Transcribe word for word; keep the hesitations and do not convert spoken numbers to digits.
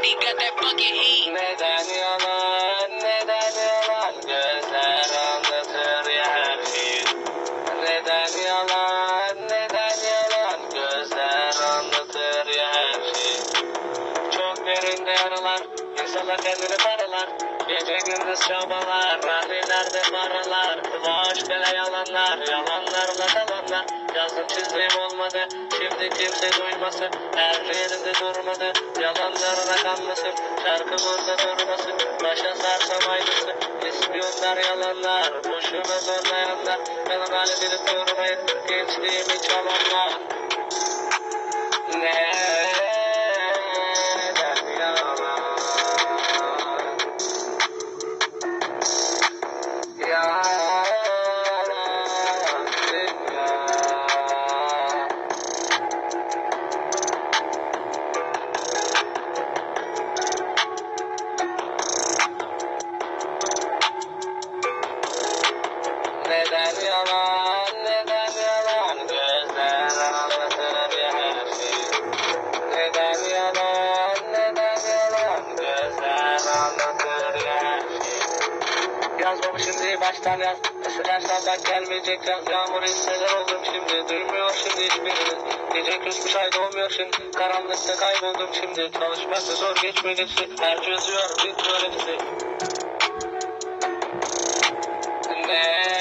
Neden yalan, neden yalan, gözler anlatır ya her şeyi. Neden yalan, neden yalan, gözler anlatır ya her şeyi. Çok derinde yaralar, insana kendini paralar. Gece gündüz çabalar, rahlilerde paralar. Boş bela yalanlar, yalanlarla talanlar. Yazdım çizdiğim olmadı, şimdi kimse duymasın. Her yerinde durmadı, yalanlarına kanmasın. Şarkı burada durmasın, başa sarsam aynısı. İspiyonlar yalanlar, boşuna zorlayanlar. Yalan hali bilip durmayın, gençliğimi çalanlar. Ne? Neden yalan, neden yalan, gözler anlatır ya her şeyi. Neden yalan, neden yalan, gözler anlatır ya her şeyi. Yazmamışım diye baştan yaz, ısırarsan bak gelmeyecek yaz. Yağmur hisseder oldum şimdi, duymuyor şimdi hiçbiriniz. Gece küsmüş ay doğmuyor şimdi, karanlıkta kayboldum şimdi. Çalışması zor geçmeyeceksin, her çözüyor bir tuvaleti. Ne?